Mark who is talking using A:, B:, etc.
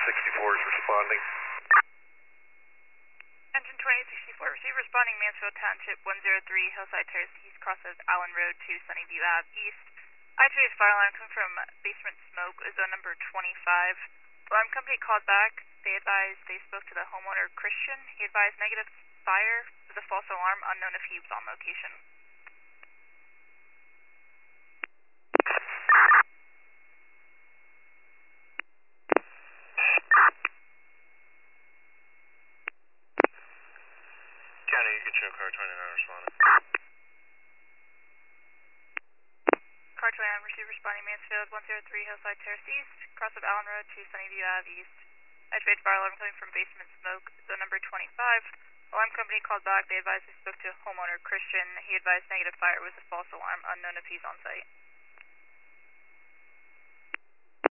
A: 2064 is responding.
B: Engine 2064, receive responding Mansfield Township 103 Hillside Terrace East, cross of Allen Road to Sunnyview Ave East. I-2H fire alarm coming from basement smoke, zone number 25. Alarm company called back. They advised they spoke to the homeowner Christian. He advised negative fire with a false alarm, unknown if he was on location.
A: County, you can show car 29 responding.
B: Car 29, receive responding Mansfield 103 Hillside Terrace East, cross of Allen Road to Sunnyview Ave East. I-2H fire alarm coming from basement smoke, zone number 25. Alarm company called back. They advised they spoke to homeowner Christian. He advised negative fire was a false alarm, unknown if he's on site.